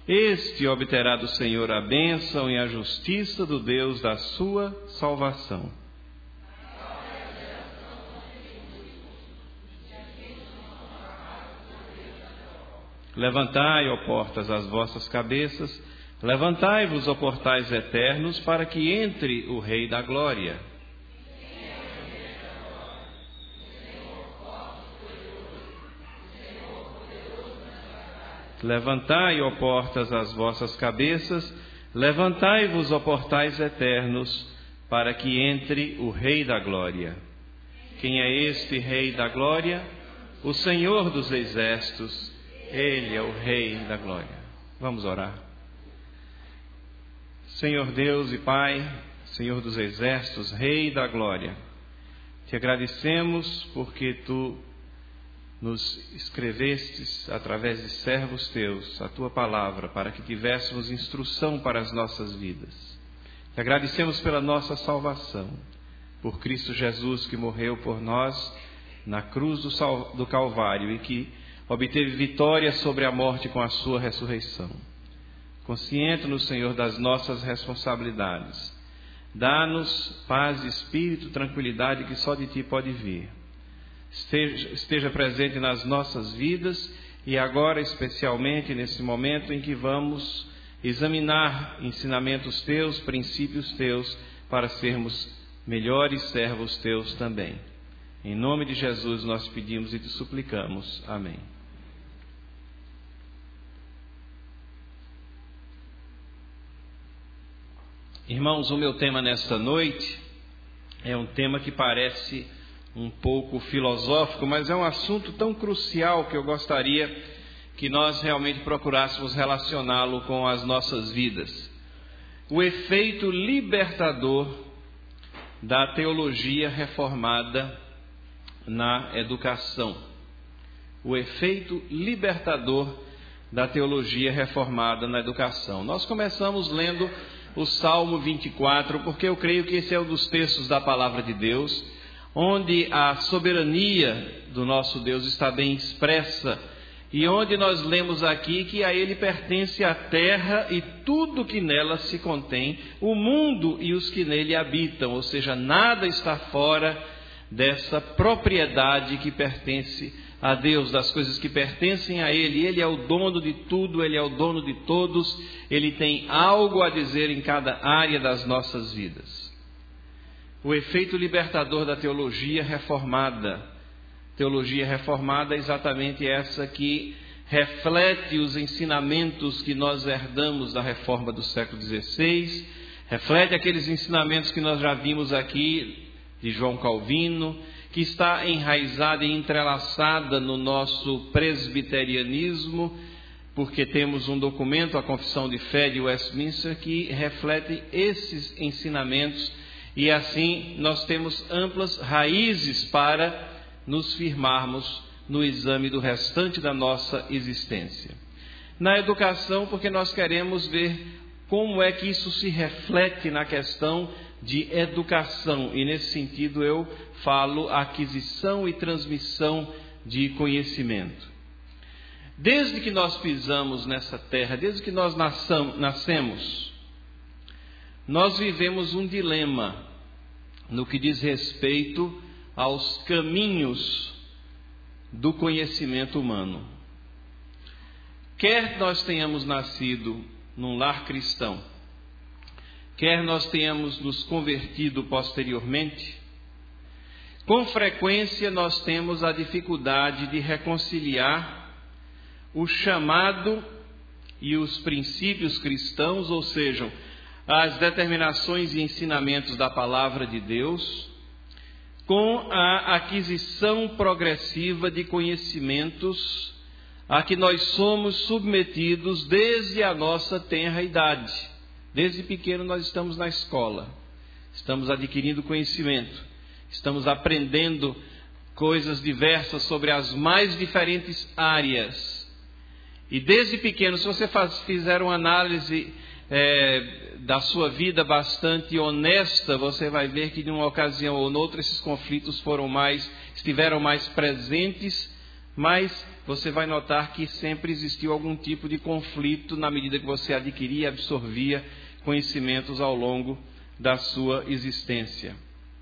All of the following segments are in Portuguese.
este obterá do Senhor a bênção e a justiça do Deus da sua salvação. Levantai, ó portas, as vossas cabeças, levantai-vos, ó portais eternos, para que entre o Rei da Glória. Levantai, ó portas, as vossas cabeças, levantai-vos, ó portais eternos, para que entre o Rei da Glória. Quem é este Rei da Glória? O Senhor dos Exércitos. Ele é o Rei da Glória. Vamos orar. Senhor Deus e Pai, Senhor dos Exércitos, Rei da Glória, te agradecemos porque Tu nos escrevestes através de servos Teus a Tua palavra para que tivéssemos instrução para as nossas vidas. Te agradecemos pela nossa salvação, por Cristo Jesus que morreu por nós na cruz do Calvário e que obteve vitória sobre a morte com a sua ressurreição. Consciente-nos, Senhor, das nossas responsabilidades. Dá-nos paz de espírito, tranquilidade que só de Ti pode vir. Esteja presente nas nossas vidas e agora especialmente nesse momento em que vamos examinar ensinamentos Teus, princípios Teus, para sermos melhores servos Teus também. Em nome de Jesus nós pedimos e Te suplicamos. Amém. Irmãos, o meu tema nesta noite é um tema que parece um pouco filosófico, mas é um assunto tão crucial que eu gostaria que nós realmente procurássemos relacioná-lo com as nossas vidas. O efeito libertador da teologia reformada na educação. O efeito libertador da teologia reformada na educação. Nós começamos lendo o Salmo 24, porque eu creio que esse é um dos textos da palavra de Deus, onde a soberania do nosso Deus está bem expressa, e onde nós lemos aqui que a Ele pertence a terra e tudo que nela se contém, o mundo e os que nele habitam, ou seja, nada está fora dessa propriedade que pertence a Deus, das coisas que pertencem a Ele. Ele é o dono de tudo, Ele é o dono de todos, Ele tem algo a dizer em cada área das nossas vidas. O efeito libertador da teologia reformada. Teologia reformada é exatamente essa que reflete os ensinamentos que nós herdamos da reforma do século XVI, reflete aqueles ensinamentos que nós já vimos aqui de João Calvino, que está enraizada e entrelaçada no nosso presbiterianismo, porque temos um documento, a Confissão de Fé de Westminster, que reflete esses ensinamentos, e assim nós temos amplas raízes para nos firmarmos no exame do restante da nossa existência. Na educação, porque nós queremos ver como é que isso se reflete na questão de educação, e nesse sentido eu falo aquisição e transmissão de conhecimento. Desde que nós pisamos nessa terra, desde que nós nascemos, nós vivemos um dilema no que diz respeito aos caminhos do conhecimento humano. Quer nós tenhamos nascido num lar cristão, quer nós tenhamos nos convertido posteriormente, com frequência nós temos a dificuldade de reconciliar o chamado e os princípios cristãos, ou seja, as determinações e ensinamentos da palavra de Deus, com a aquisição progressiva de conhecimentos a que nós somos submetidos desde a nossa tenra idade. Desde pequeno nós estamos na escola, estamos adquirindo conhecimento, estamos aprendendo coisas diversas sobre as mais diferentes áreas. E desde pequeno, se você fizer uma análise da sua vida bastante honesta, você vai ver que de uma ocasião ou noutra esses conflitos estiveram mais presentes mas você vai notar que sempre existiu algum tipo de conflito na medida que você adquiria e absorvia conhecimentos ao longo da sua existência.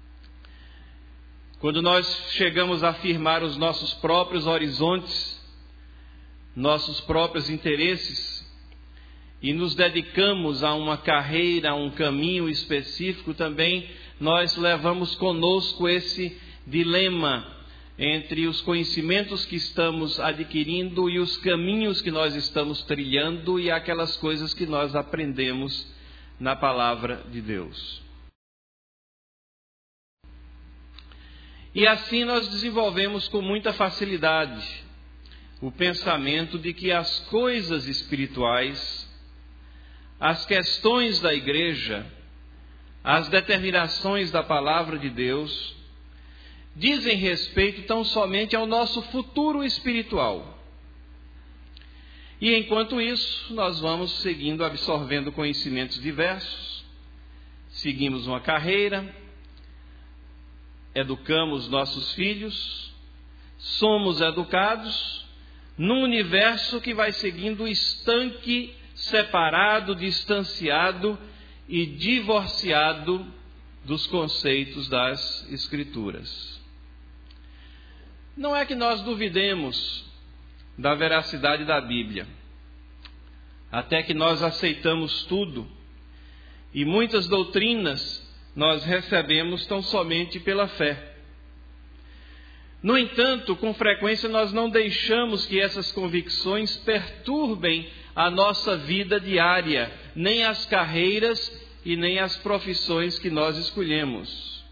Quando nós chegamos a afirmar os nossos próprios horizontes, nossos próprios interesses, e nos dedicamos a uma carreira, a um caminho específico, também nós levamos conosco esse dilema entre os conhecimentos que estamos adquirindo e os caminhos que nós estamos trilhando e aquelas coisas que nós aprendemos na palavra de Deus. E assim nós desenvolvemos com muita facilidade o pensamento de que as coisas espirituais, as questões da igreja, as determinações da palavra de Deus, dizem respeito tão somente ao nosso futuro espiritual. E enquanto isso, nós vamos seguindo, absorvendo conhecimentos diversos, seguimos uma carreira, educamos nossos filhos, somos educados num universo que vai seguindo estanque, separado, distanciado e divorciado dos conceitos das Escrituras. Não é que nós duvidemos da veracidade da Bíblia, até que nós aceitamos tudo, e muitas doutrinas nós recebemos tão somente pela fé. No entanto, com frequência nós não deixamos que essas convicções perturbem a nossa vida diária, nem as carreiras e nem as profissões que nós escolhemos.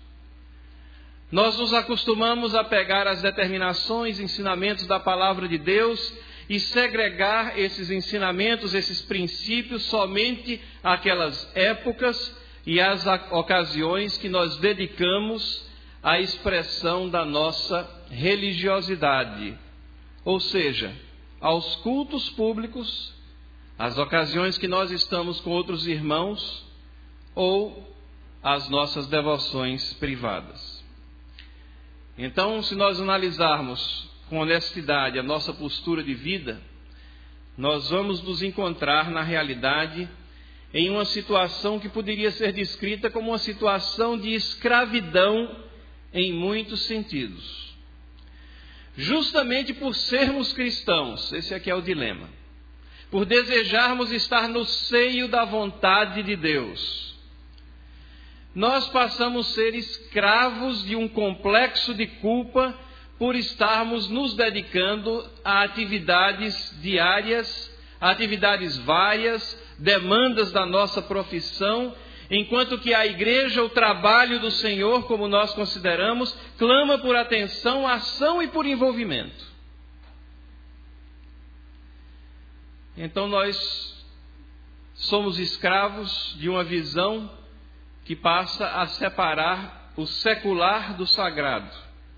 Nós nos acostumamos a pegar as determinações, ensinamentos da palavra de Deus e segregar esses ensinamentos, esses princípios somente àquelas épocas e às ocasiões que nós dedicamos à expressão da nossa religiosidade, ou seja, aos cultos públicos, às ocasiões que nós estamos com outros irmãos ou às nossas devoções privadas. Então, se nós analisarmos com honestidade a nossa postura de vida, nós vamos nos encontrar na realidade em uma situação que poderia ser descrita como uma situação de escravidão em muitos sentidos. Justamente por sermos cristãos, esse aqui é o dilema, por desejarmos estar no seio da vontade de Deus, nós passamos a ser escravos de um complexo de culpa por estarmos nos dedicando a atividades diárias, a atividades várias, demandas da nossa profissão, enquanto que a igreja, o trabalho do Senhor, como nós consideramos, clama por atenção, ação e por envolvimento. Então nós somos escravos de uma visão que passa a separar o secular do sagrado,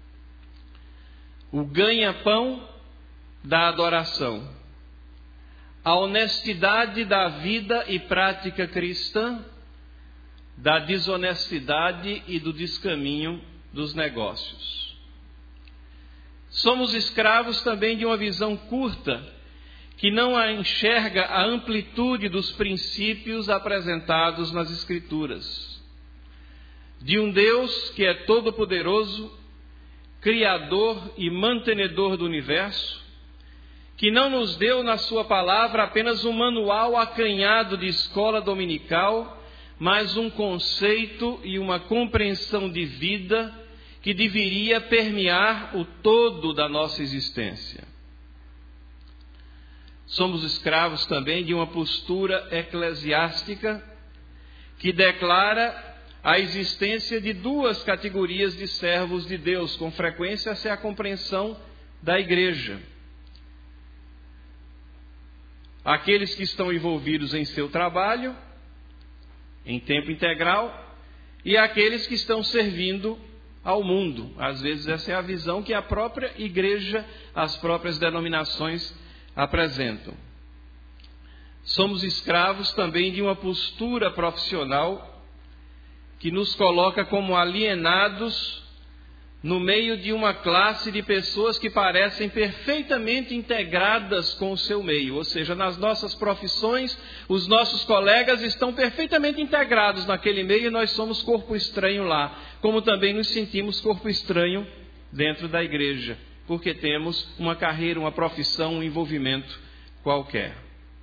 o ganha-pão da adoração, a honestidade da vida e prática cristã, da desonestidade e do descaminho dos negócios. Somos escravos também de uma visão curta, que não enxerga a amplitude dos princípios apresentados nas Escrituras, de um Deus que é todo-poderoso, Criador e mantenedor do universo, que não nos deu na sua palavra apenas um manual acanhado de escola dominical, mas um conceito e uma compreensão de vida que deveria permear o todo da nossa existência. Somos escravos também de uma postura eclesiástica que declara a existência de duas categorias de servos de Deus. Com frequência, essa é a compreensão da igreja. Aqueles que estão envolvidos em seu trabalho, em tempo integral, e aqueles que estão servindo ao mundo. Às vezes essa é a visão que a própria igreja, as próprias denominações apresentam. Somos escravos também de uma postura profissional que nos coloca como alienados no meio de uma classe de pessoas que parecem perfeitamente integradas com o seu meio. Ou seja, nas nossas profissões, os nossos colegas estão perfeitamente integrados naquele meio e nós somos corpo estranho lá. Como também nos sentimos corpo estranho dentro da igreja, porque temos uma carreira, uma profissão, um envolvimento qualquer.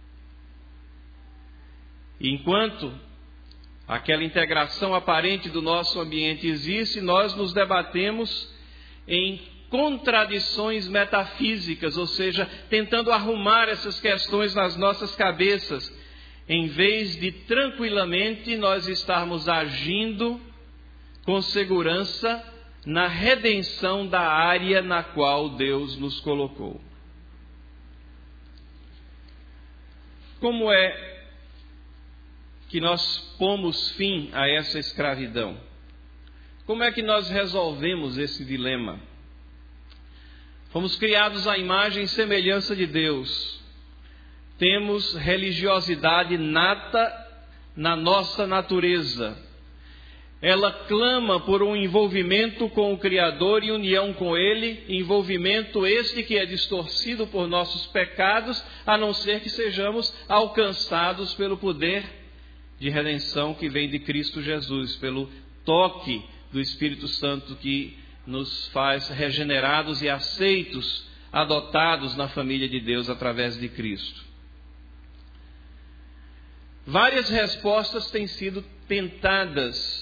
E enquanto aquela integração aparente do nosso ambiente existe, nós nos debatemos em contradições metafísicas, ou seja, tentando arrumar essas questões nas nossas cabeças, em vez de tranquilamente nós estarmos agindo com segurança na redenção da área na qual Deus nos colocou. Como é que nós pomos fim a essa escravidão? Como é que nós resolvemos esse dilema? Fomos criados à imagem e semelhança de Deus. Temos religiosidade nata na nossa natureza. Ela clama por um envolvimento com o Criador e união com Ele, envolvimento este que é distorcido por nossos pecados, a não ser que sejamos alcançados pelo poder de redenção que vem de Cristo Jesus, pelo toque do Espírito Santo que nos faz regenerados e aceitos, adotados na família de Deus através de Cristo. Várias respostas têm sido tentadas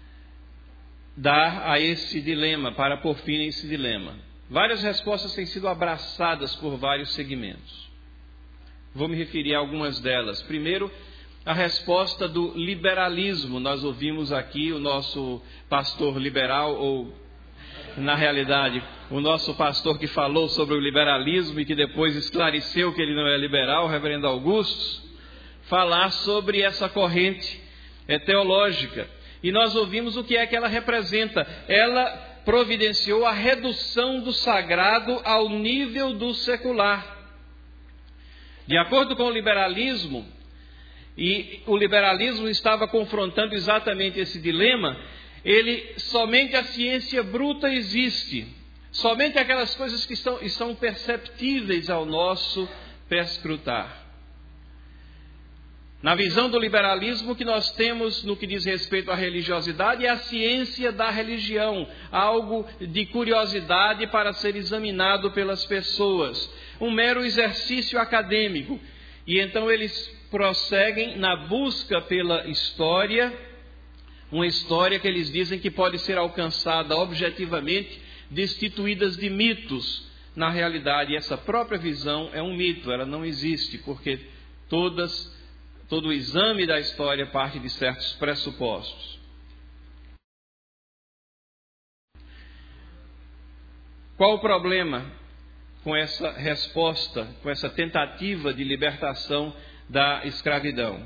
dar a esse dilema, para pôr fim a esse dilema. Várias respostas têm sido abraçadas por vários segmentos. Vou me referir a algumas delas. Primeiro, a resposta do liberalismo. Nós ouvimos aqui o nosso pastor liberal, ou na realidade, o nosso pastor que falou sobre o liberalismo e que depois esclareceu que ele não é liberal, o reverendo Augusto, falar sobre essa corrente teológica. E nós ouvimos o que é que ela representa. Ela providenciou a redução do sagrado ao nível do secular. De acordo com o liberalismo, e o liberalismo estava confrontando exatamente esse dilema, somente a ciência bruta existe. Somente aquelas coisas que são perceptíveis ao nosso perscrutar. Na visão do liberalismo, o que nós temos no que diz respeito à religiosidade é a ciência da religião, algo de curiosidade para ser examinado pelas pessoas, um mero exercício acadêmico. E então eles prosseguem na busca pela história, uma história que eles dizem que pode ser alcançada objetivamente, destituídas de mitos. Na realidade, essa própria visão é um mito, ela não existe, porque todo o exame da história parte de certos pressupostos. Qual o problema com essa resposta, com essa tentativa de libertação da escravidão?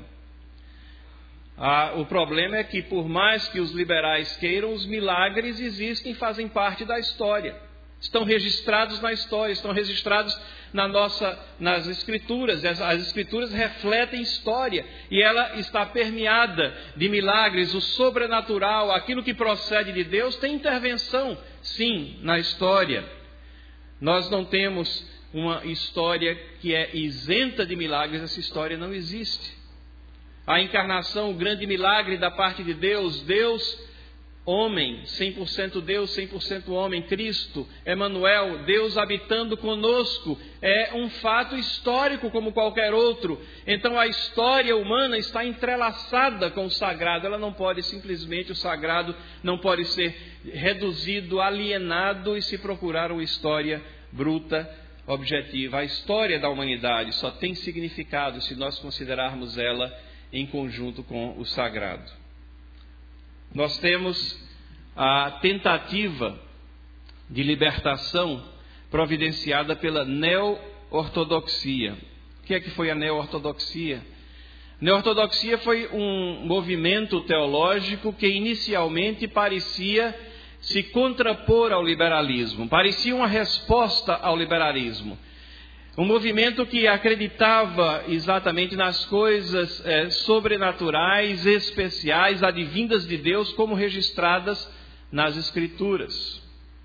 O problema é que, por mais que os liberais queiram, os milagres existem e fazem parte da história. Estão registrados na história, estão registrados nas Escrituras. As Escrituras refletem história e ela está permeada de milagres, o sobrenatural, aquilo que procede de Deus tem intervenção, sim, na história. Nós não temos uma história que é isenta de milagres, essa história não existe. A encarnação, o grande milagre da parte de Deus, homem, 100% Deus, 100% homem, Cristo, Emanuel, Deus habitando conosco, é um fato histórico como qualquer outro. Então a história humana está entrelaçada com o sagrado, ela não pode simplesmente, o sagrado não pode ser reduzido, alienado e se procurar uma história bruta, objetiva. A história da humanidade só tem significado se nós considerarmos ela em conjunto com o sagrado. Nós temos a tentativa de libertação providenciada pela neo-ortodoxia. O que é que foi a neo-ortodoxia? Neo-ortodoxia foi um movimento teológico que inicialmente parecia se contrapor ao liberalismo, parecia uma resposta ao liberalismo. Um movimento que acreditava exatamente nas coisas sobrenaturais, especiais, advindas de Deus, como registradas nas Escrituras.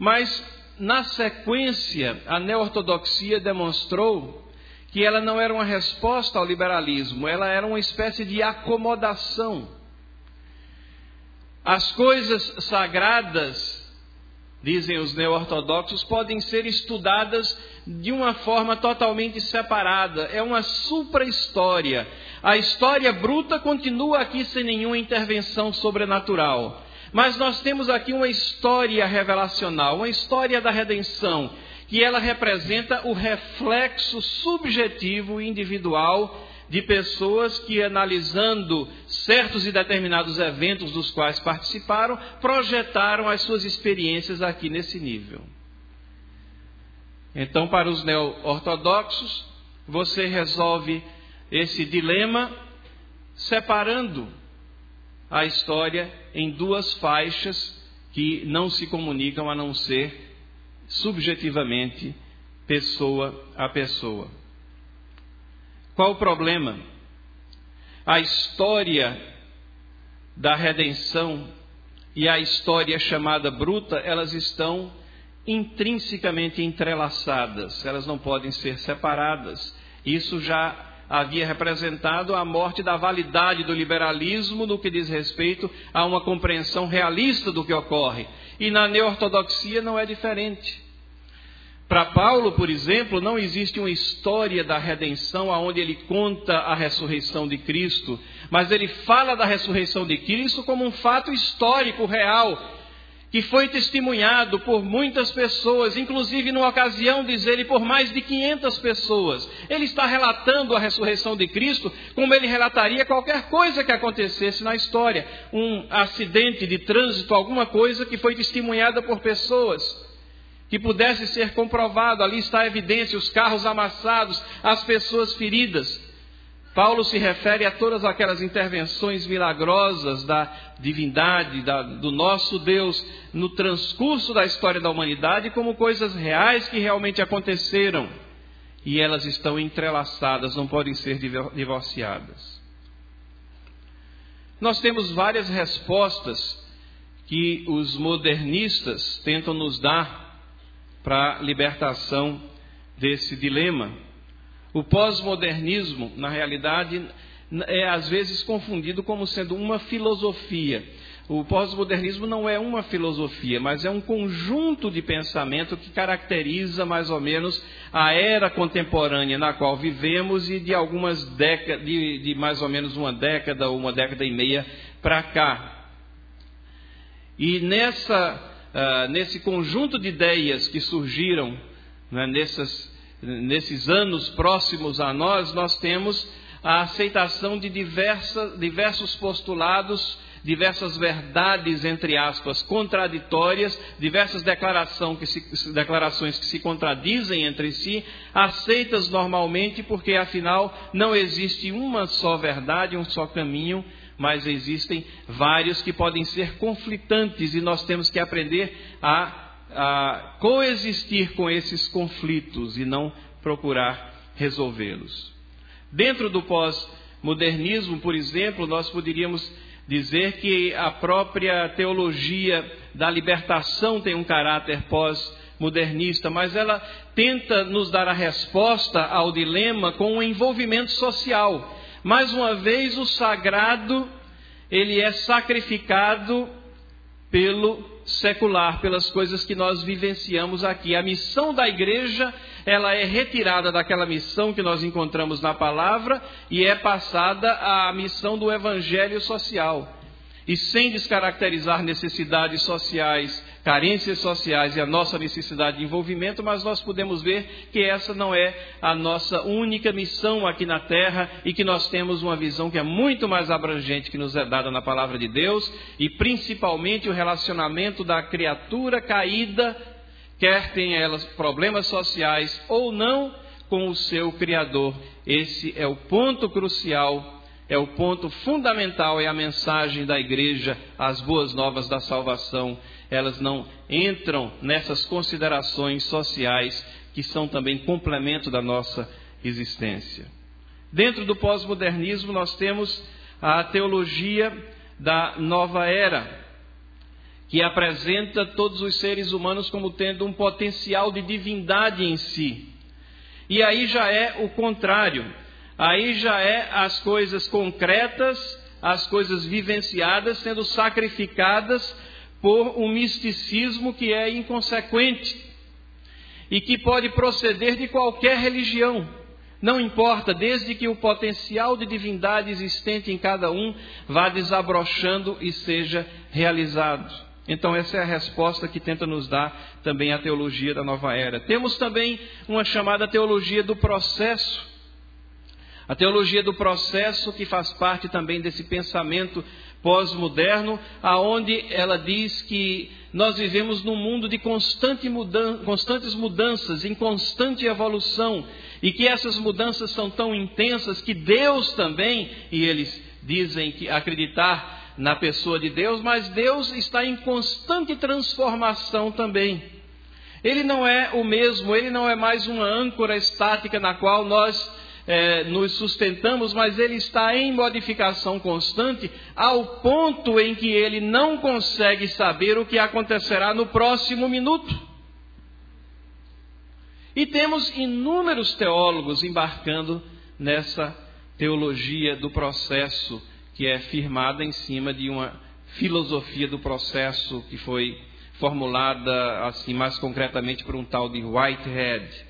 Mas, na sequência, a neo-ortodoxia demonstrou que ela não era uma resposta ao liberalismo, ela era uma espécie de acomodação. As coisas sagradas, dizem os neo-ortodoxos, podem ser estudadas de uma forma totalmente separada. É uma supra-história. A história bruta continua aqui sem nenhuma intervenção sobrenatural. Mas nós temos aqui uma história revelacional, uma história da redenção, que ela representa o reflexo subjetivo e individual de pessoas que, analisando certos e determinados eventos dos quais participaram, projetaram as suas experiências aqui nesse nível. Então, para os neo-ortodoxos, você resolve esse dilema separando a história em duas faixas que não se comunicam a não ser subjetivamente, pessoa a pessoa. Qual o problema? A história da redenção e a história chamada bruta, elas estão intrinsecamente entrelaçadas, elas não podem ser separadas. Isso já havia representado a morte da validade do liberalismo no que diz respeito a uma compreensão realista do que ocorre. E na neo-ortodoxia não é diferente. Para Paulo, por exemplo, não existe uma história da redenção onde ele conta a ressurreição de Cristo, mas ele fala da ressurreição de Cristo como um fato histórico, real, que foi testemunhado por muitas pessoas, inclusive numa ocasião, diz ele, por mais de 500 pessoas. Ele está relatando a ressurreição de Cristo como ele relataria qualquer coisa que acontecesse na história. Um acidente de trânsito, alguma coisa que foi testemunhada por pessoas, que pudesse ser comprovado. Ali está a evidência, os carros amassados, as pessoas feridas. Paulo se refere a todas aquelas intervenções milagrosas da divindade, do nosso Deus, no transcurso da história da humanidade, como coisas reais que realmente aconteceram. E elas estão entrelaçadas, não podem ser divorciadas. Nós temos várias respostas que os modernistas tentam nos dar para a libertação desse dilema. O pós-modernismo, na realidade, é às vezes confundido como sendo uma filosofia. O pós-modernismo não é uma filosofia, mas é um conjunto de pensamento que caracteriza mais ou menos a era contemporânea na qual vivemos e de algumas décadas, de mais ou menos uma década ou uma década e meia para cá. E nesse conjunto de ideias que surgiram, né, nesses anos próximos a nós temos a aceitação de diversos postulados, diversas verdades, entre aspas, contraditórias, diversas declarações que se contradizem entre si, aceitas normalmente porque, afinal, não existe uma só verdade, um só caminho, mas existem vários que podem ser conflitantes e nós temos que aprender a coexistir com esses conflitos e não procurar resolvê-los. Dentro do pós-modernismo, por exemplo, nós poderíamos dizer que a própria teologia da libertação tem um caráter pós-modernista, mas ela tenta nos dar a resposta ao dilema com um envolvimento social. Mais uma vez, o sagrado, ele é sacrificado pelo secular, pelas coisas que nós vivenciamos aqui. A missão da igreja, ela é retirada daquela missão que nós encontramos na palavra e é passada à missão do evangelho social. E sem descaracterizar necessidades sociais, carências sociais e a nossa necessidade de envolvimento, mas nós podemos ver que essa não é a nossa única missão aqui na Terra e que nós temos uma visão que é muito mais abrangente que nos é dada na Palavra de Deus e principalmente o relacionamento da criatura caída, quer tenha elas problemas sociais ou não, com o seu Criador. Esse é o ponto crucial. É o ponto fundamental, é a mensagem da igreja, as boas novas da salvação. Elas não entram nessas considerações sociais que são também complemento da nossa existência. Dentro do pós-modernismo nós temos a teologia da nova era, que apresenta todos os seres humanos como tendo um potencial de divindade em si. E aí já é o contrário. Aí já é as coisas concretas, as coisas vivenciadas sendo sacrificadas por um misticismo que é inconsequente e que pode proceder de qualquer religião. Não importa, desde que o potencial de divindade existente em cada um vá desabrochando e seja realizado. Então essa é a resposta que tenta nos dar também a teologia da nova era. Temos também uma chamada teologia do processo. A teologia do processo, que faz parte também desse pensamento pós-moderno, aonde ela diz que nós vivemos num mundo de constantes mudanças, em constante evolução, e que essas mudanças são tão intensas que Deus também, e eles dizem que acreditar na pessoa de Deus, mas Deus está em constante transformação também. Ele não é o mesmo, ele não é mais uma âncora estática na qual nós nos sustentamos, mas ele está em modificação constante, ao ponto em que ele não consegue saber o que acontecerá no próximo minuto. E temos inúmeros teólogos embarcando nessa teologia do processo, que é firmada em cima de uma filosofia do processo que foi formulada assim mais concretamente por um tal de Whitehead.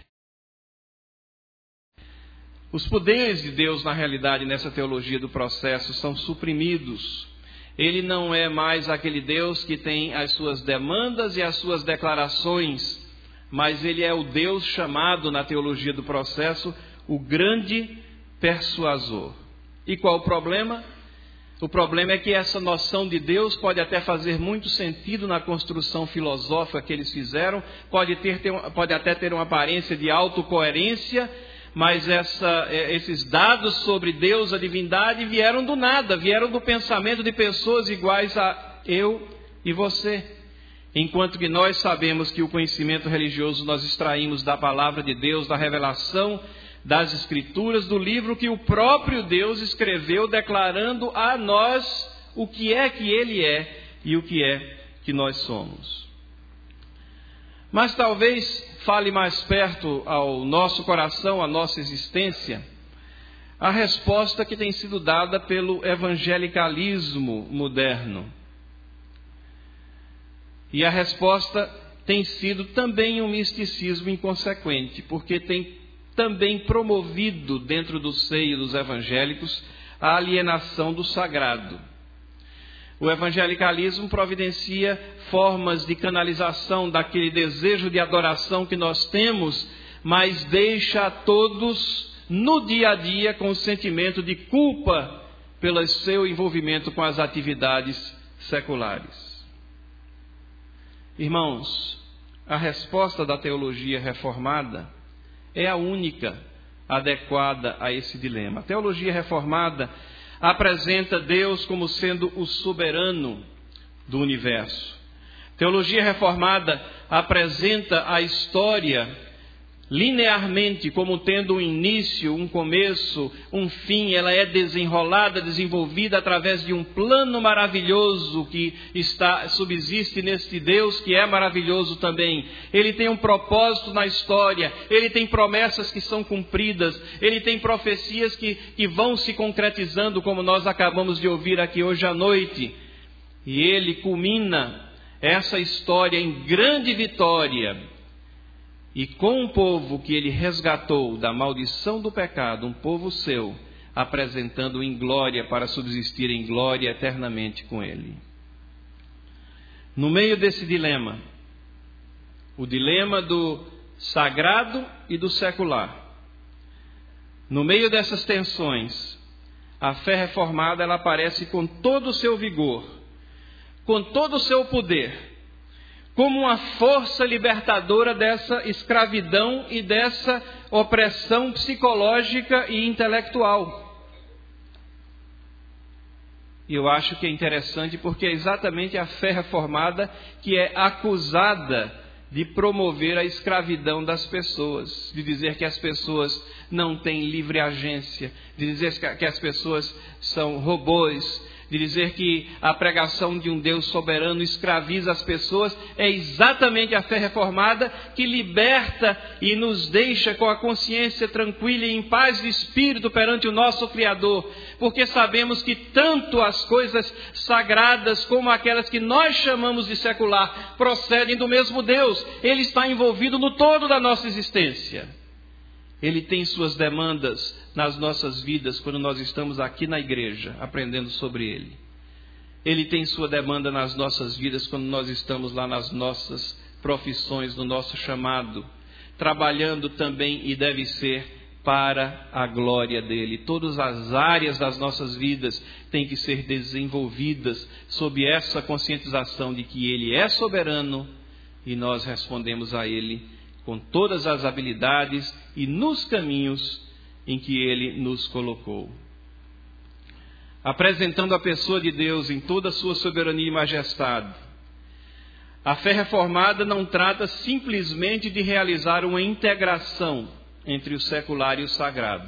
Os poderes de Deus, na realidade, nessa teologia do processo, são suprimidos. Ele não é mais aquele Deus que tem as suas demandas e as suas declarações, mas ele é o Deus chamado na teologia do processo o grande persuasor. E qual o problema? O problema é que essa noção de Deus pode até fazer muito sentido na construção filosófica que eles fizeram, pode até ter uma aparência de autocoerência, mas esses dados sobre Deus, a divindade, vieram do nada, vieram do pensamento de pessoas iguais a eu e você. Enquanto que nós sabemos que o conhecimento religioso nós extraímos da palavra de Deus, da revelação das Escrituras, do livro que o próprio Deus escreveu, declarando a nós o que é que Ele é e o que é que nós somos. Mas talvez fale mais perto ao nosso coração, à nossa existência, a resposta que tem sido dada pelo evangelicalismo moderno. E a resposta tem sido também um misticismo inconsequente, porque tem também promovido dentro do seio dos evangélicos a alienação do sagrado. O evangelicalismo providencia formas de canalização daquele desejo de adoração que nós temos, mas deixa a todos no dia a dia com o sentimento de culpa pelo seu envolvimento com as atividades seculares. Irmãos, a resposta da teologia reformada é a única adequada a esse dilema. A teologia reformada apresenta Deus como sendo o soberano do universo. Teologia reformada apresenta a história linearmente como tendo um início, um começo, um fim. Ela é desenrolada, desenvolvida através de um plano maravilhoso que subsiste neste Deus que é maravilhoso também. Ele tem um propósito na história, ele tem promessas que são cumpridas, ele tem profecias que vão se concretizando, como nós acabamos de ouvir aqui hoje à noite. E ele culmina essa história em grande vitória. E com um povo que ele resgatou da maldição do pecado, um povo seu, apresentando em glória para subsistir em glória eternamente com ele. No meio desse dilema, o dilema do sagrado e do secular, no meio dessas tensões, a fé reformada ela aparece com todo o seu vigor, com todo o seu poder, como uma força libertadora dessa escravidão e dessa opressão psicológica e intelectual. E eu acho que é interessante porque é exatamente a fé reformada que é acusada de promover a escravidão das pessoas, de dizer que as pessoas não têm livre agência, de dizer que as pessoas são robôs, de dizer que a pregação de um Deus soberano escraviza as pessoas. É exatamente a fé reformada que liberta e nos deixa com a consciência tranquila e em paz de espírito perante o nosso Criador, porque sabemos que tanto as coisas sagradas como aquelas que nós chamamos de secular procedem do mesmo Deus. Ele está envolvido no todo da nossa existência. Ele tem suas demandas nas nossas vidas quando nós estamos aqui na igreja aprendendo sobre Ele. Ele tem sua demanda nas nossas vidas quando nós estamos lá nas nossas profissões, no nosso chamado, trabalhando também, e deve ser para a glória dEle. Todas as áreas das nossas vidas têm que ser desenvolvidas sob essa conscientização de que Ele é soberano e nós respondemos a Ele com todas as habilidades e nos caminhos em que Ele nos colocou. Apresentando a pessoa de Deus em toda a sua soberania e majestade, a fé reformada não trata simplesmente de realizar uma integração entre o secular e o sagrado,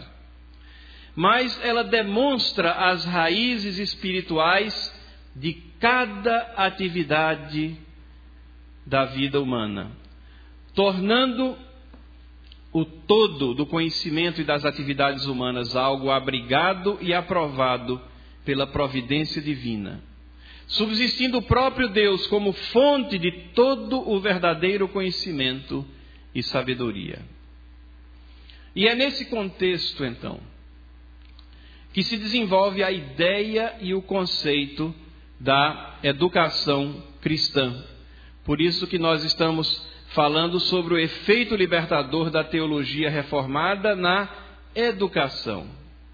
mas ela demonstra as raízes espirituais de cada atividade da vida humana, tornando o todo do conhecimento e das atividades humanas algo abrigado e aprovado pela providência divina, subsistindo o próprio Deus como fonte de todo o verdadeiro conhecimento e sabedoria. E é nesse contexto, então, que se desenvolve a ideia e o conceito da educação cristã. Por isso que nós estamos falando sobre o efeito libertador da teologia reformada na educação.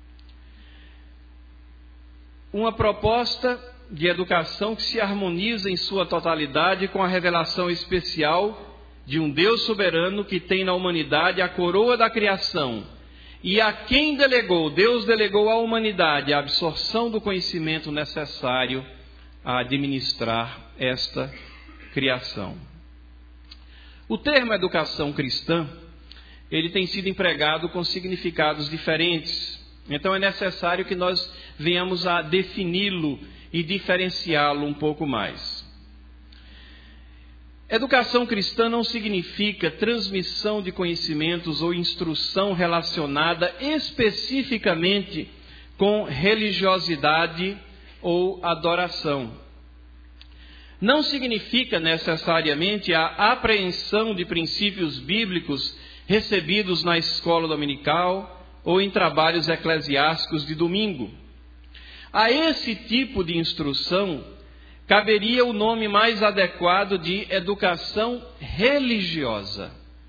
Uma proposta de educação que se harmoniza em sua totalidade com a revelação especial de um Deus soberano que tem na humanidade a coroa da criação, e a quem Deus delegou à humanidade a absorção do conhecimento necessário a administrar esta criação. O termo educação cristã, ele tem sido empregado com significados diferentes. Então é necessário que nós venhamos a defini-lo e diferenciá-lo um pouco mais. Educação cristã não significa transmissão de conhecimentos ou instrução relacionada especificamente com religiosidade ou adoração. Não significa necessariamente a apreensão de princípios bíblicos recebidos na escola dominical ou em trabalhos eclesiásticos de domingo. A esse tipo de instrução caberia o nome mais adequado de educação religiosa.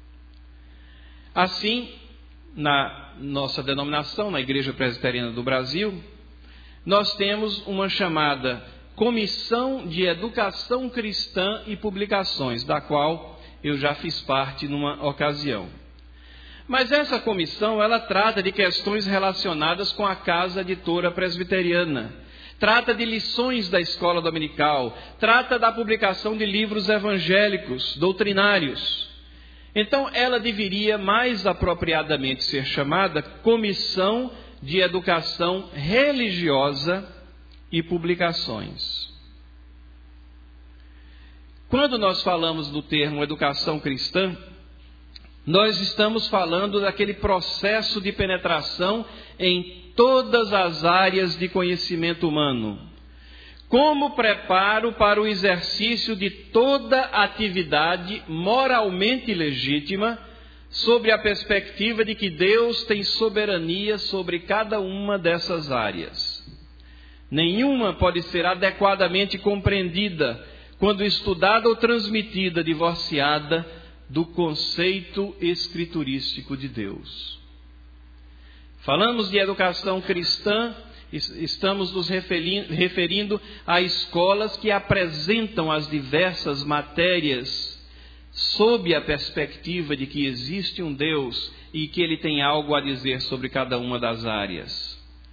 Assim, na nossa denominação, na Igreja Presbiteriana do Brasil, nós temos uma chamada Comissão de Educação Cristã e Publicações, da qual eu já fiz parte numa ocasião. Mas essa comissão, ela trata de questões relacionadas com a Casa Editora Presbiteriana, trata de lições da escola dominical, trata da publicação de livros evangélicos, doutrinários. Então, ela deveria mais apropriadamente ser chamada Comissão de Educação Religiosa e Publicações. Quando nós falamos do termo educação cristã, nós estamos falando daquele processo de penetração em todas as áreas de conhecimento humano, como preparo para o exercício de toda atividade moralmente legítima, sob a perspectiva de que Deus tem soberania sobre cada uma dessas áreas. Nenhuma pode ser adequadamente compreendida quando estudada ou transmitida divorciada do conceito escriturístico de Deus. Falamos de educação cristã, estamos nos referindo a escolas que apresentam as diversas matérias sob a perspectiva de que existe um Deus e que Ele tem algo a dizer sobre cada uma das áreas.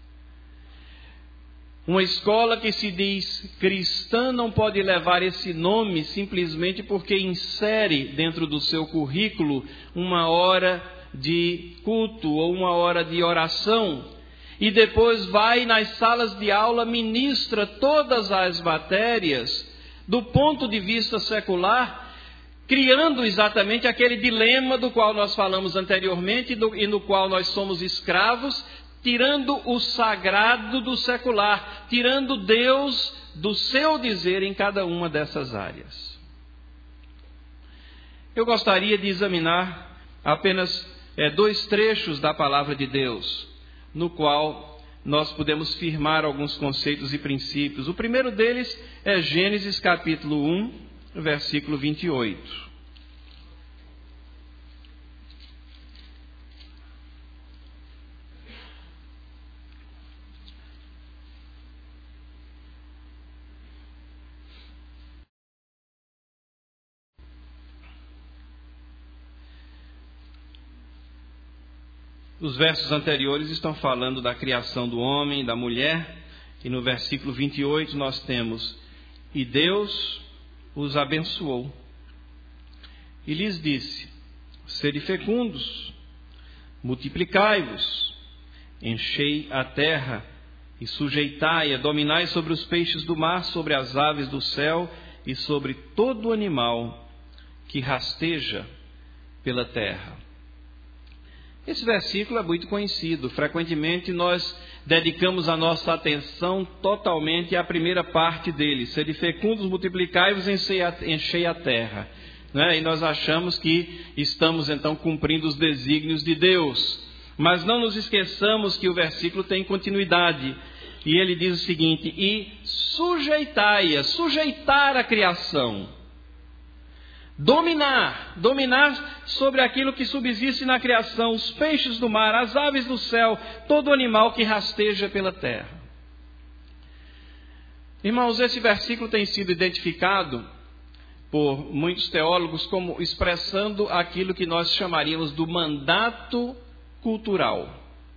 Uma escola que se diz cristã não pode levar esse nome simplesmente porque insere dentro do seu currículo uma hora de culto ou uma hora de oração, e depois vai nas salas de aula, ministra todas as matérias do ponto de vista secular, criando exatamente aquele dilema do qual nós falamos anteriormente e no qual nós somos escravos, tirando o sagrado do secular, tirando Deus do seu dizer em cada uma dessas áreas. Eu gostaria de examinar apenas 2 trechos da palavra de Deus, no qual nós podemos firmar alguns conceitos e princípios. O primeiro deles é Gênesis capítulo 1, versículo 28. Os versos anteriores estão falando da criação do homem e da mulher, e no versículo 28 nós temos: e Deus os abençoou, e lhes disse: sede fecundos, multiplicai-vos, enchei a terra e sujeitai-a, dominai sobre os peixes do mar, sobre as aves do céu e sobre todo animal que rasteja pela terra. Esse versículo é muito conhecido. Frequentemente nós dedicamos a nossa atenção totalmente à primeira parte dele: sede fecundos, multiplicai-vos, enchei a terra. E nós achamos que estamos então cumprindo os desígnios de Deus. Mas não nos esqueçamos que o versículo tem continuidade. E ele diz o seguinte: e sujeitai-a, sujeitar a criação. Dominar sobre aquilo que subsiste na criação, os peixes do mar, as aves do céu, todo animal que rasteja pela terra. Irmãos, esse versículo tem sido identificado por muitos teólogos como expressando aquilo que nós chamaríamos do mandato cultural.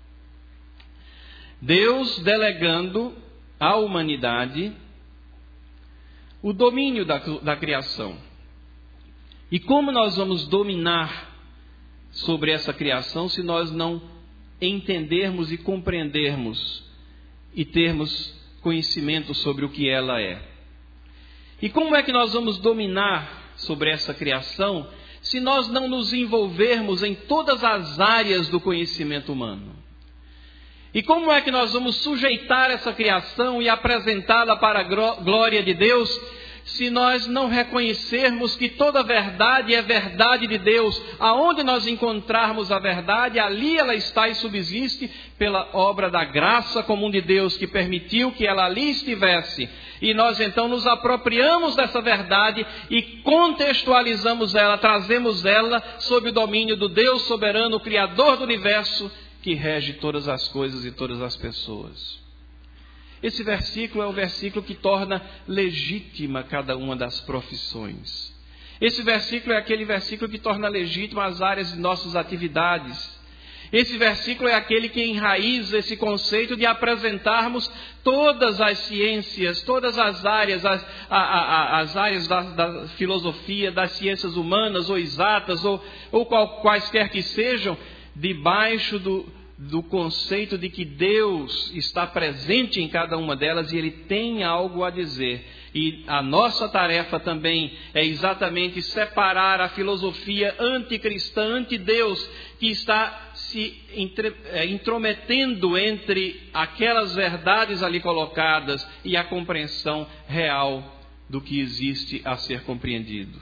Deus delegando à humanidade o domínio da criação. E como nós vamos dominar sobre essa criação se nós não entendermos e compreendermos e termos conhecimento sobre o que ela é? E como é que nós vamos dominar sobre essa criação se nós não nos envolvermos em todas as áreas do conhecimento humano? E como é que nós vamos sujeitar essa criação e apresentá-la para a glória de Deus se nós não reconhecermos que toda verdade é verdade de Deus? Aonde nós encontrarmos a verdade, ali ela está e subsiste pela obra da graça comum de Deus, que permitiu que ela ali estivesse. E nós então nos apropriamos dessa verdade e contextualizamos ela, trazemos ela sob o domínio do Deus soberano, Criador do universo, que rege todas as coisas e todas as pessoas. Esse versículo é o versículo que torna legítima cada uma das profissões. Esse versículo é aquele versículo que torna legítima as áreas de nossas atividades. Esse versículo é aquele que enraiza esse conceito de apresentarmos todas as ciências, todas as áreas, as áreas da filosofia, das ciências humanas ou exatas, ou quaisquer que sejam, debaixo do conceito de que Deus está presente em cada uma delas e Ele tem algo a dizer. E a nossa tarefa também é exatamente separar a filosofia anticristã, anti-Deus, que está se intrometendo entre aquelas verdades ali colocadas e a compreensão real do que existe a ser compreendido.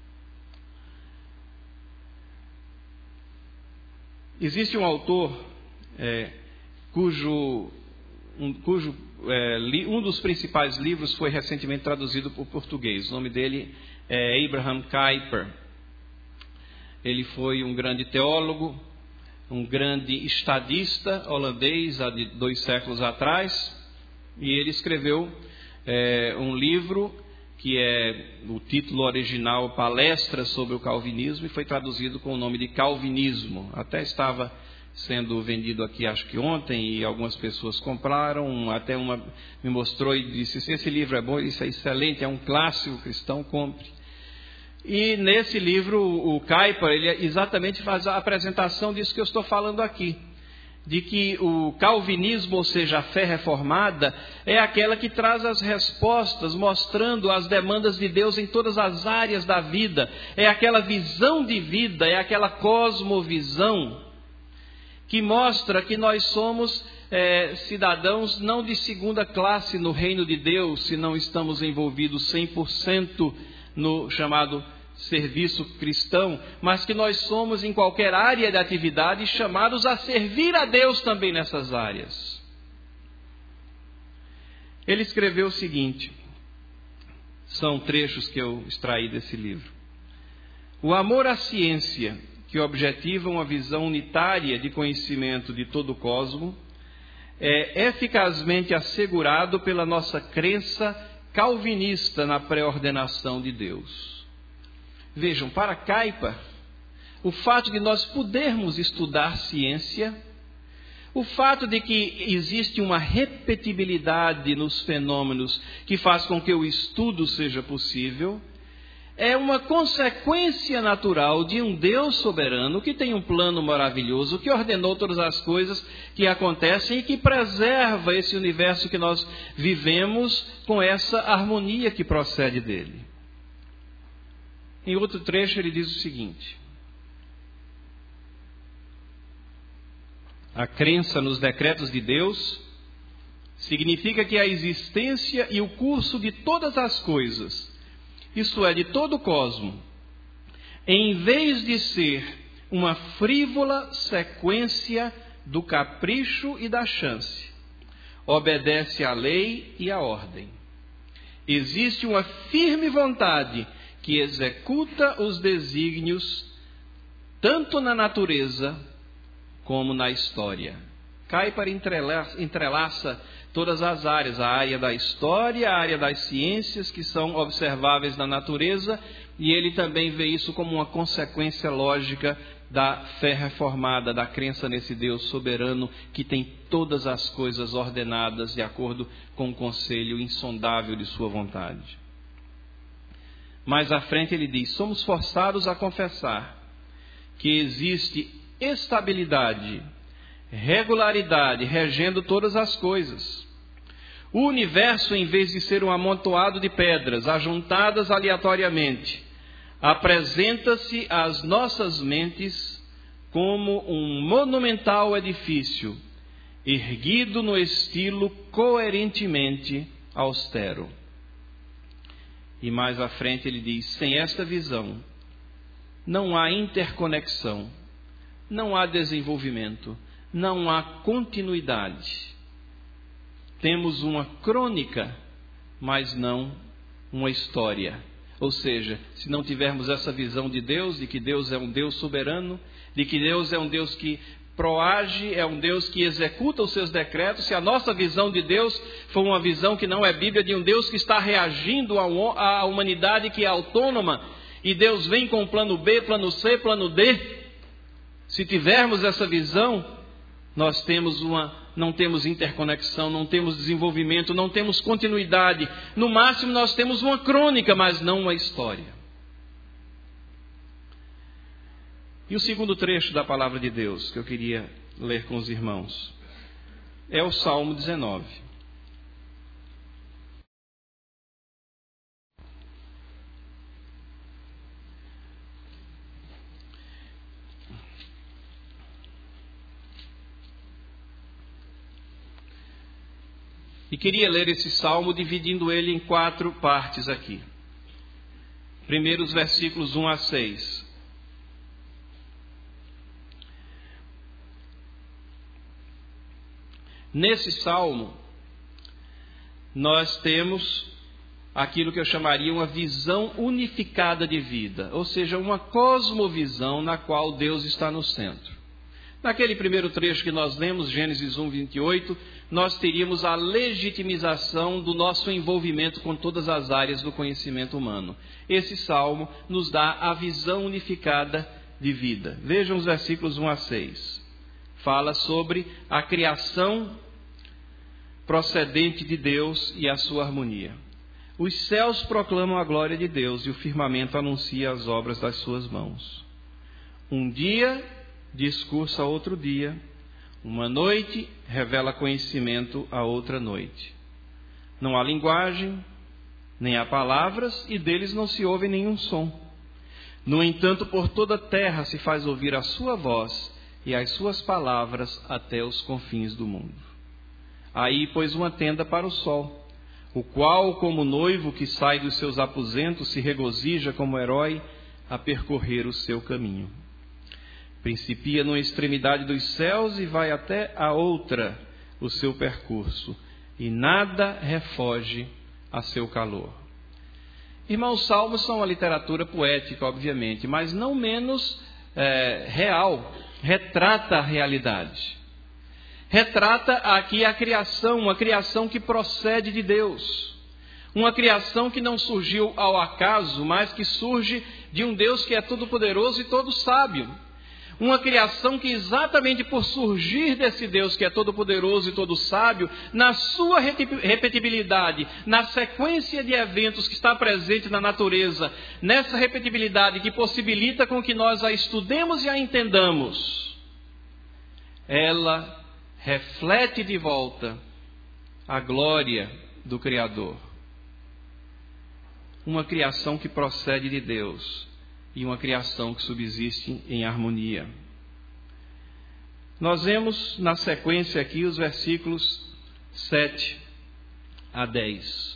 Existe um autor cujo um dos principais livros foi recentemente traduzido para o português. O nome dele é Abraham Kuyper. Ele foi um grande teólogo, um grande estadista holandês há 2 séculos atrás, e ele escreveu um livro que é o título original Palestra sobre o Calvinismo, e foi traduzido com o nome de Calvinismo. Até estava sendo vendido aqui, acho que ontem, e algumas pessoas compraram. Até uma me mostrou e disse: esse livro é bom, isso é excelente, é um clássico cristão, compre. E nesse livro, o Kuyper, ele exatamente faz a apresentação disso que eu estou falando aqui. De que o calvinismo, ou seja, a fé reformada, é aquela que traz as respostas, mostrando as demandas de Deus em todas as áreas da vida. É aquela visão de vida, é aquela cosmovisão que mostra que nós somos cidadãos não de segunda classe no reino de Deus, se não estamos envolvidos 100% no chamado serviço cristão, mas que nós somos em qualquer área de atividade chamados a servir a Deus também nessas áreas. Ele escreveu o seguinte, são trechos que eu extraí desse livro. O amor à ciência, que objetiva uma visão unitária de conhecimento de todo o cosmo, é eficazmente assegurado pela nossa crença calvinista na pré-ordenação de Deus. Vejam, para Kuyper, o fato de nós podermos estudar ciência, o fato de que existe uma repetibilidade nos fenômenos que faz com que o estudo seja possível, é uma consequência natural de um Deus soberano que tem um plano maravilhoso, que ordenou todas as coisas que acontecem e que preserva esse universo que nós vivemos com essa harmonia que procede dele. Em outro trecho ele diz o seguinte: a crença nos decretos de Deus significa que a existência e o curso de todas as coisas, isto é, de todo o cosmo, em vez de ser uma frívola sequência do capricho e da chance, obedece à lei e à ordem. Existe uma firme vontade que executa os desígnios tanto na natureza como na história. Kuyper entrelaça todas as áreas, a área da história, a área das ciências que são observáveis na natureza, e ele também vê isso como uma consequência lógica da fé reformada, da crença nesse Deus soberano que tem todas as coisas ordenadas de acordo com o conselho insondável de sua vontade. Mais à frente ele diz: somos forçados a confessar que existe estabilidade, regularidade regendo todas as coisas. O universo, em vez de ser um amontoado de pedras ajuntadas aleatoriamente, apresenta-se às nossas mentes como um monumental edifício, erguido no estilo coerentemente austero. E mais à frente ele diz: sem esta visão, não há interconexão, não há desenvolvimento, não há continuidade. Temos uma crônica, mas não uma história. Ou seja, se não tivermos essa visão de Deus, de que Deus é um Deus soberano, de que Deus é um Deus que proage, é um Deus que executa os seus decretos, se a nossa visão de Deus for uma visão que não é Bíblia, de um Deus que está reagindo à humanidade que é autônoma, e Deus vem com plano B, plano C, plano D, se tivermos essa visão, nós não temos interconexão, não temos desenvolvimento, não temos continuidade. No máximo nós temos uma crônica, mas não uma história. E o segundo trecho da palavra de Deus que eu queria ler com os irmãos é o Salmo 19. E queria ler esse salmo dividindo ele em 4 partes aqui. Primeiro os versículos 1 a 6. Nesse salmo, nós temos aquilo que eu chamaria uma visão unificada de vida, ou seja, uma cosmovisão na qual Deus está no centro. Naquele primeiro trecho que nós lemos, Gênesis 1, 28, nós teríamos a legitimização do nosso envolvimento com todas as áreas do conhecimento humano. Esse salmo nos dá a visão unificada de vida. Vejam os versículos 1 a 6. Fala sobre a criação procedente de Deus e a sua harmonia. Os céus proclamam a glória de Deus e o firmamento anuncia as obras das suas mãos. Um dia discursa a outro dia, uma noite revela conhecimento a outra noite. Não há linguagem, nem há palavras, e deles não se ouve nenhum som. No entanto, por toda a terra se faz ouvir a sua voz e as suas palavras até os confins do mundo. Aí pôs uma tenda para o sol, o qual, como noivo que sai dos seus aposentos, se regozija como herói a percorrer o seu caminho. Principia numa extremidade dos céus e vai até a outra o seu percurso, e nada refoge a seu calor. Irmãos, salmos são uma literatura poética, obviamente, mas não menos real, retrata a realidade. Retrata aqui a criação, uma criação que procede de Deus. Uma criação que não surgiu ao acaso, mas que surge de um Deus que é todo-poderoso e todo-sábio. Uma criação que exatamente por surgir desse Deus que é todo-poderoso e todo-sábio, na sua repetibilidade, na sequência de eventos que está presente na natureza, nessa repetibilidade que possibilita com que nós a estudemos e a entendamos, ela reflete de volta a glória do Criador. Uma criação que procede de Deus e uma criação que subsiste em harmonia. Nós vemos na sequência aqui os versículos 7 a 10.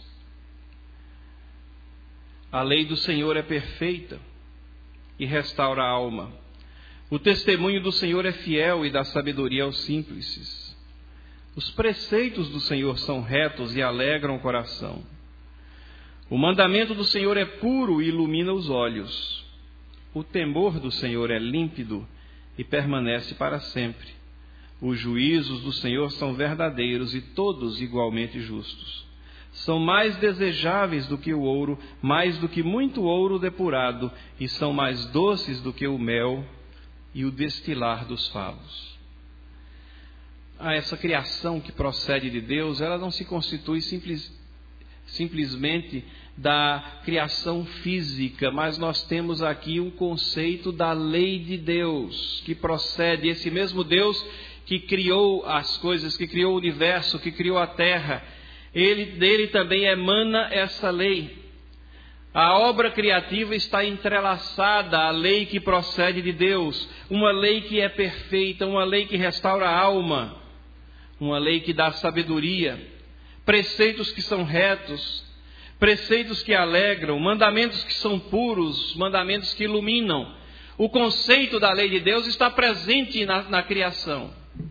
A lei do Senhor é perfeita e restaura a alma. O testemunho do Senhor é fiel e dá sabedoria aos simples. Os preceitos do Senhor são retos e alegram o coração. O mandamento do Senhor é puro e ilumina os olhos. O temor do Senhor é límpido e permanece para sempre. Os juízos do Senhor são verdadeiros e todos igualmente justos. São mais desejáveis do que o ouro, mais do que muito ouro depurado, e são mais doces do que o mel e o destilar dos favos. Essa criação que procede de Deus, ela não se constitui simplesmente da criação física, mas nós temos aqui um conceito da lei de Deus, que procede, esse mesmo Deus que criou as coisas, que criou o universo, que criou a terra, dele também emana essa lei. A obra criativa está entrelaçada à lei que procede de Deus, uma lei que é perfeita, uma lei que restaura a alma, uma lei que dá sabedoria, preceitos que são retos, preceitos que alegram, mandamentos que são puros, mandamentos que iluminam. O conceito da lei de Deus está presente na criação.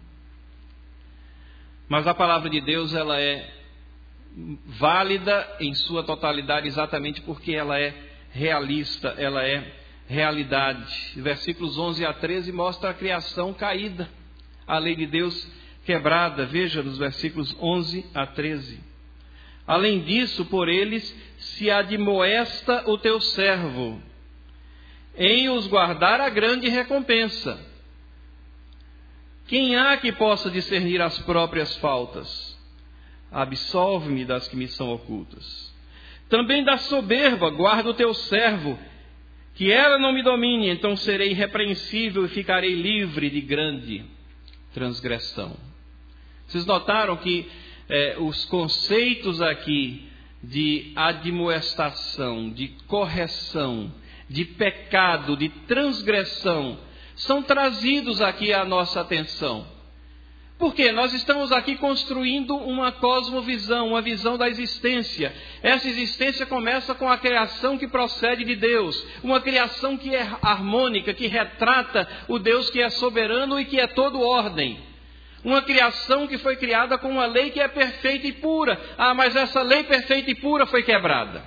Mas a palavra de Deus, ela é válida em sua totalidade exatamente porque ela é realista, ela é realidade. Versículos 11 a 13 mostra a criação caída, a lei de Deus quebrada. Veja nos versículos 11 a 13. Além disso, por eles se admoesta o teu servo, em os guardar a grande recompensa. Quem há que possa discernir as próprias faltas? Absolve-me das que me são ocultas. Também da soberba guarda o teu servo, que ela não me domine, então serei irrepreensível e ficarei livre de grande transgressão. Vocês notaram que os conceitos aqui de admoestação, de correção, de pecado, de transgressão, são trazidos aqui à nossa atenção. Porque nós estamos aqui construindo uma cosmovisão, uma visão da existência. Essa existência começa com a criação que procede de Deus, uma criação que é harmônica, que retrata o Deus que é soberano e que é todo ordem. Uma criação que foi criada com uma lei que é perfeita e pura. Mas essa lei perfeita e pura foi quebrada.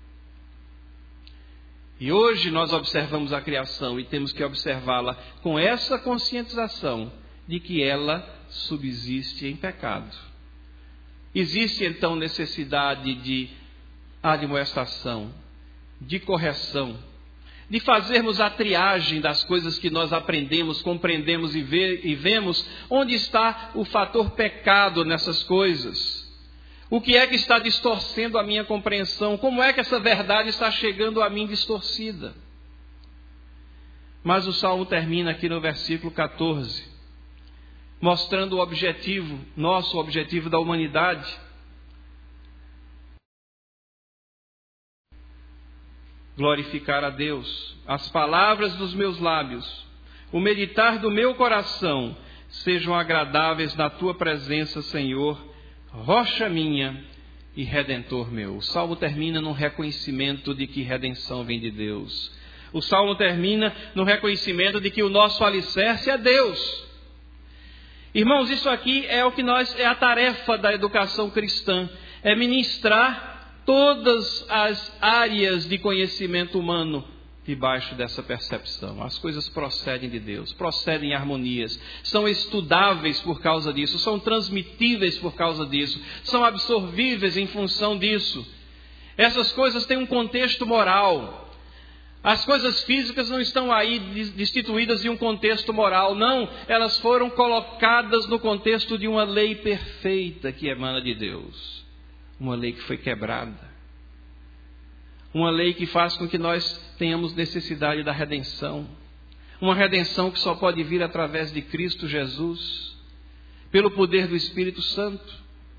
E hoje nós observamos a criação e temos que observá-la com essa conscientização de que ela subsiste em pecado. Existe então necessidade de admoestação, de correção, de fazermos a triagem das coisas que nós aprendemos, compreendemos e vemos, onde está o fator pecado nessas coisas. O que é que está distorcendo a minha compreensão? Como é que essa verdade está chegando a mim distorcida? Mas o Salmo termina aqui no versículo 14, mostrando o objetivo, nosso objetivo da humanidade. Glorificar a Deus. As palavras dos meus lábios, o meditar do meu coração, sejam agradáveis na tua presença, Senhor, rocha minha e redentor meu. O Salmo termina num reconhecimento de que redenção vem de Deus. O Salmo termina no reconhecimento de que o nosso alicerce é Deus. Irmãos, isso aqui é a tarefa da educação cristã, é ministrar todas as áreas de conhecimento humano debaixo dessa percepção. As coisas procedem de Deus, procedem em harmonias, são estudáveis por causa disso, são transmitíveis por causa disso, são absorvíveis em função disso. Essas coisas têm um contexto moral. As coisas físicas não estão aí destituídas de um contexto moral, não. Elas foram colocadas no contexto de uma lei perfeita que emana de Deus. Uma lei que foi quebrada. Uma lei que faz com que nós tenhamos necessidade da redenção. Uma redenção que só pode vir através de Cristo Jesus, pelo poder do Espírito Santo.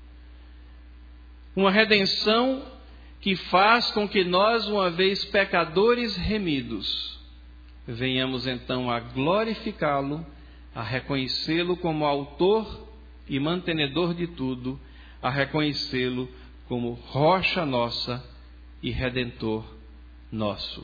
Uma redenção que faz com que nós, uma vez pecadores remidos, venhamos então a glorificá-lo, a reconhecê-lo como autor e mantenedor de tudo, a reconhecê-lo como rocha nossa e redentor nosso.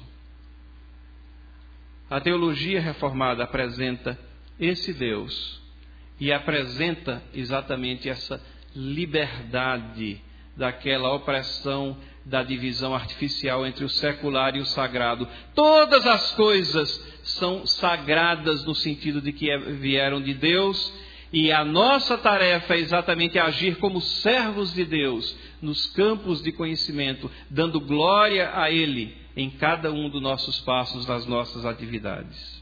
A teologia reformada apresenta esse Deus e apresenta exatamente essa liberdade daquela opressão da divisão artificial entre o secular e o sagrado. Todas as coisas são sagradas no sentido de que vieram de Deus, e a nossa tarefa é exatamente agir como servos de Deus nos campos de conhecimento, dando glória a Ele em cada um dos nossos passos, nas nossas atividades.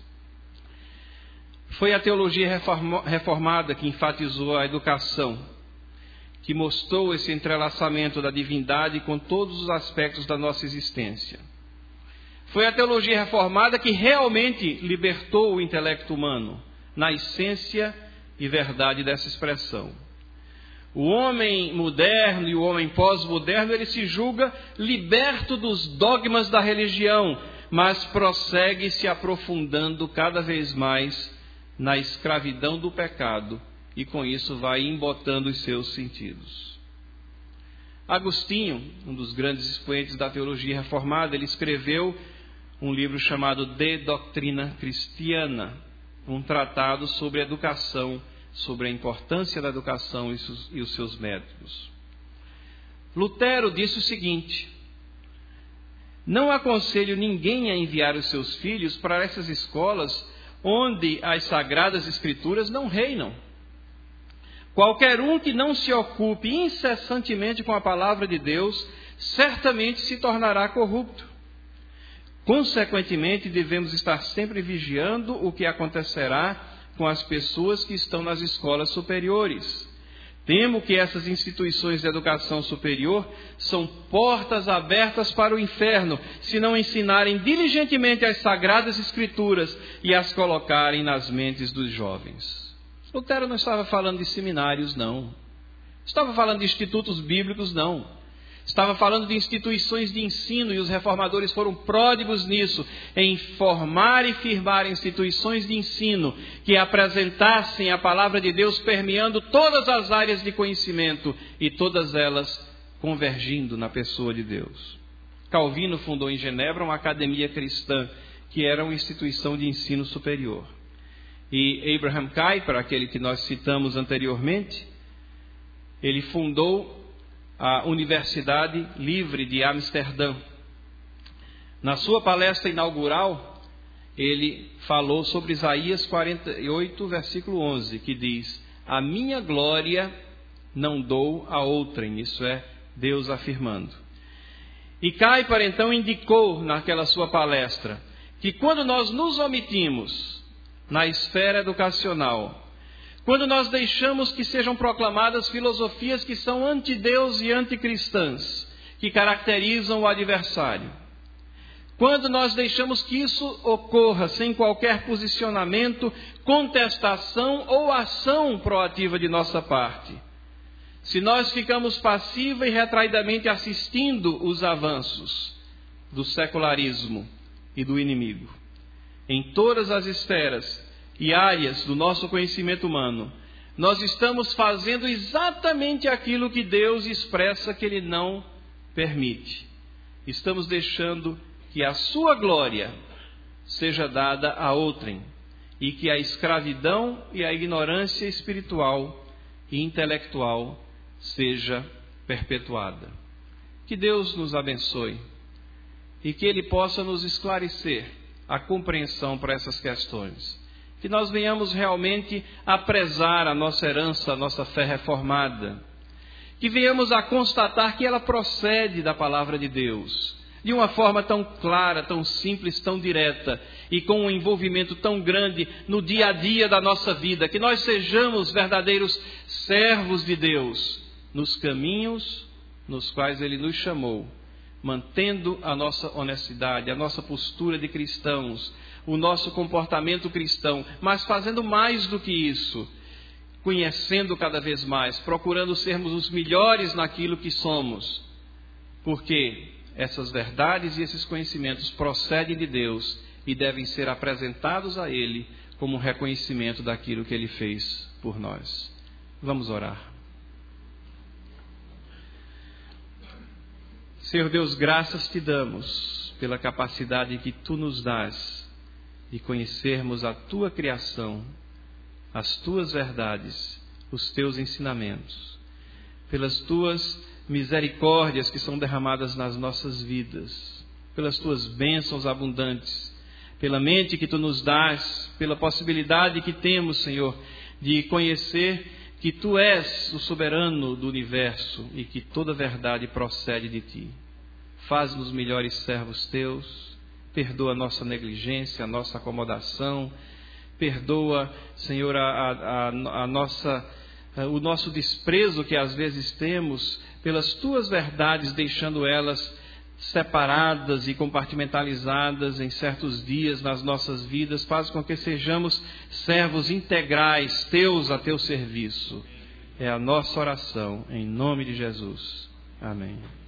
Foi a teologia reformada que enfatizou a educação, que mostrou esse entrelaçamento da divindade com todos os aspectos da nossa existência. Foi a teologia reformada que realmente libertou o intelecto humano, na essência e verdade dessa expressão. O homem moderno e o homem pós-moderno, ele se julga liberto dos dogmas da religião, mas prossegue se aprofundando cada vez mais na escravidão do pecado, e com isso vai embotando os seus sentidos. Agostinho, um dos grandes expoentes da teologia reformada, ele escreveu um livro chamado De Doctrina Christiana, um tratado sobre educação, sobre a importância da educação e os seus métodos. Lutero disse o seguinte: não aconselho ninguém a enviar os seus filhos para essas escolas onde as sagradas escrituras não reinam. Qualquer um que não se ocupe incessantemente com a palavra de Deus, certamente se tornará corrupto. Consequentemente, devemos estar sempre vigiando o que acontecerá com as pessoas que estão nas escolas superiores. Temo que essas instituições de educação superior são portas abertas para o inferno, se não ensinarem diligentemente as sagradas escrituras e as colocarem nas mentes dos jovens. Lutero não estava falando de seminários, não. Estava falando de institutos bíblicos, não. Estava falando de instituições de ensino, e os reformadores foram pródigos nisso, em formar e firmar instituições de ensino que apresentassem a palavra de Deus permeando todas as áreas de conhecimento e todas elas convergindo na pessoa de Deus. Calvino fundou em Genebra uma academia cristã, que era uma instituição de ensino superior. E Abraham Kuyper, aquele que nós citamos anteriormente, ele fundou a Universidade Livre de Amsterdã. Na sua palestra inaugural, ele falou sobre Isaías 48, versículo 11, que diz: a minha glória não dou a outrem, isso é, Deus afirmando. E Kuyper então indicou naquela sua palestra que quando nós nos omitimos na esfera educacional, Quando nós deixamos que sejam proclamadas filosofias que são anti-Deus e anticristãs, que caracterizam o adversário. Quando nós deixamos que isso ocorra sem qualquer posicionamento, contestação ou ação proativa de nossa parte. Se nós ficamos passiva e retraidamente assistindo os avanços do secularismo e do inimigo, em todas as esferas e áreas do nosso conhecimento humano, nós estamos fazendo exatamente aquilo que Deus expressa que Ele não permite. Estamos deixando que a sua glória seja dada a outrem e que a escravidão e a ignorância espiritual e intelectual seja perpetuada. Que Deus nos abençoe e que Ele possa nos esclarecer a compreensão para essas questões. Que nós venhamos realmente a prezar a nossa herança, a nossa fé reformada. Que venhamos a constatar que ela procede da palavra de Deus, de uma forma tão clara, tão simples, tão direta e com um envolvimento tão grande no dia a dia da nossa vida. Que nós sejamos verdadeiros servos de Deus nos caminhos nos quais Ele nos chamou, mantendo a nossa honestidade, a nossa postura de cristãos, o nosso comportamento cristão, mas fazendo mais do que isso, conhecendo cada vez mais, procurando sermos os melhores naquilo que somos, porque essas verdades e esses conhecimentos procedem de Deus e devem ser apresentados a Ele como um reconhecimento daquilo que Ele fez por nós. Vamos orar. Senhor Deus, graças te damos pela capacidade que Tu nos dás de conhecermos a Tua criação, as Tuas verdades, os Teus ensinamentos, pelas Tuas misericórdias que são derramadas nas nossas vidas, pelas Tuas bênçãos abundantes, pela mente que Tu nos dás, pela possibilidade que temos, Senhor, de conhecer que Tu és o soberano do universo e que toda verdade procede de Ti. Faz-nos melhores servos Teus, perdoa a nossa negligência, a nossa acomodação, perdoa, Senhor, o nosso desprezo que às vezes temos pelas Tuas verdades, deixando elas separadas e compartimentalizadas em certos dias nas nossas vidas. Faz com que sejamos servos integrais Teus a Teu serviço. É a nossa oração, em nome de Jesus. Amém.